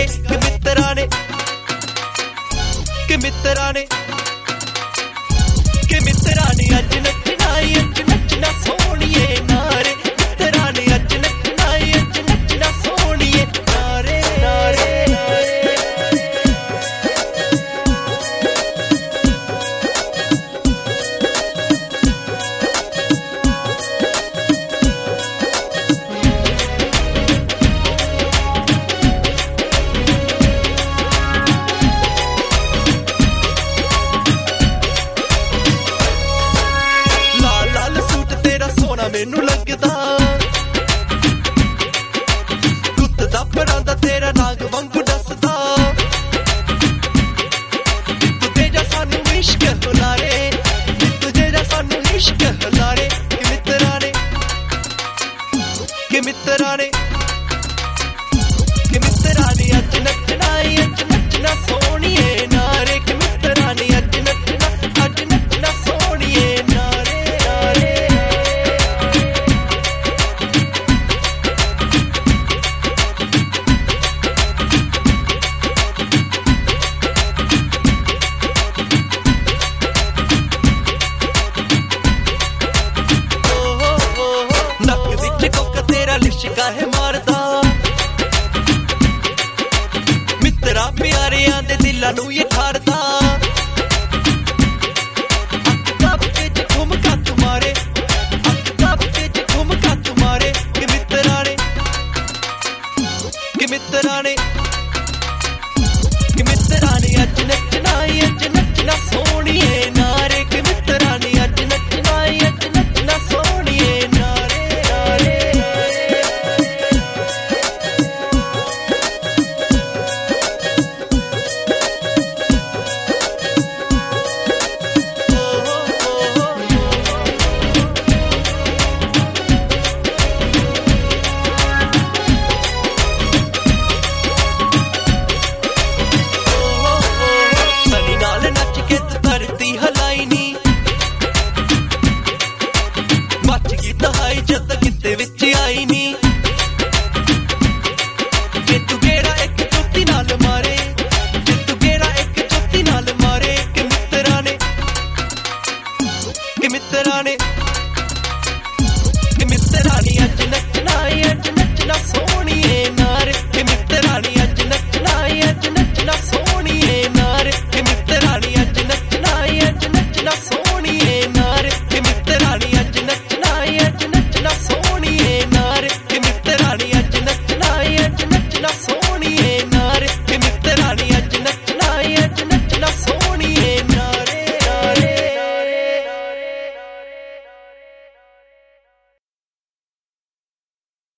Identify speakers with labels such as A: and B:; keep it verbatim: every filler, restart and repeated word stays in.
A: कि मित्रा ने कि मित्रा ने कि मित्रा ने अज नचना अज नचना सोनिए नारे मित्रा ने अज नचना अज नचना सोनिए नारे नारे नारे मैनू लगदा कुत्त दा परांदा तेरा रंग वांगू दसदा तुझे जा सानू इश्क हुलारे तुझे जा सानू इश्क हुलारे कि मित्रा ने कि मित्रा ने कि मित्रा ने अज नचना अज नचना सोनिए नारे कि मित्रा ने अज नचना अज नचना सोनिए नारे नारे लिशका है मारदा मित्रा प्यारियां दे दिलां नू ये ठारदा अखताब ते घुमका तुम्हारे अखताब ते घुमका तुम्हारे कि मित्रा ने कि मित्रा ने कि मित्रा ने अज नचना अज नचना सोनिए